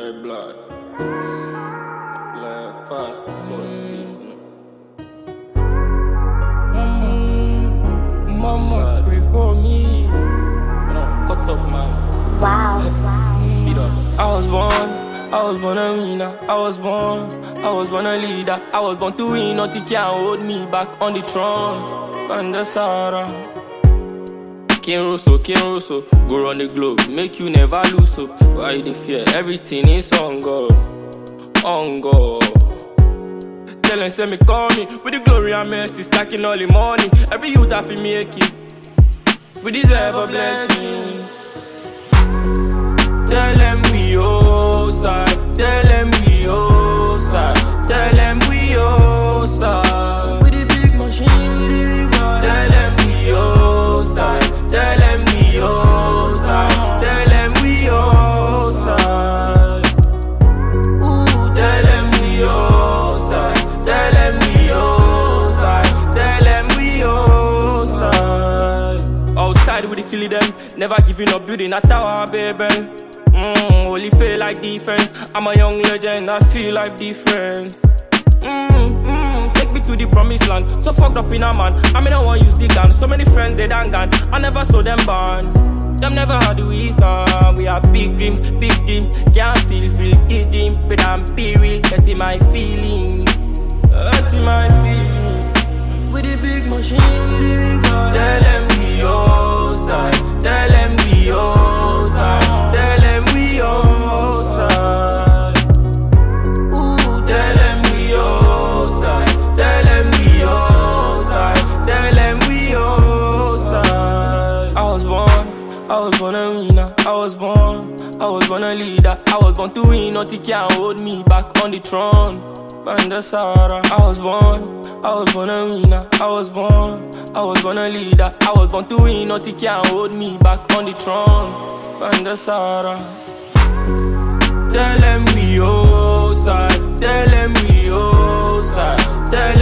Red blood. Like fast for Mama, pray for me. Cut up, man. Wow. Speed up. I was born a winner. I was born a leader. I was born to win, nothing can hold me back on the throne. Pandasara. King Russo, go round the globe, make you never lose hope. Why you dey fear? Everything is on God, on God. Tell them say me call me with the glory and mercy, stacking all the money. Every youth have to make it. We deserve a blessings. Tell them we outside, tell them we outside, tell them we outside. With the big machine, with the big man. Tell them we outside. Tell them we outside, tell them we outside. Ooh, tell them we outside, tell them we outside, tell them we outside. Outside with the killing them, never giving up, building a tower, baby. Only feel like defense. I'm a young legend, I feel like difference. Take me to the promised land. So fucked up in a man. I mean I want use the gun. So many friends they done gone. I never saw them born. Them never had the wisdom. We have big dreams. Can't feel giddy. But I'm be real. Getting my feelings. Getting my feelings. With the big machine, with the big gun. Tell them we outside. Tell them we outside. Tell them we outside. Ooh, tell them we outside. Tell them we outside. Tell them we outside. I was born a winner. I was born a leader. I was born to win, nothing can hold me back on the throne. Pandasara. I was born a winner. I was born a leader. I was born to win, nothing can hold me back on the throne. Pandasara. Tell them we outside, tell them we outside, tell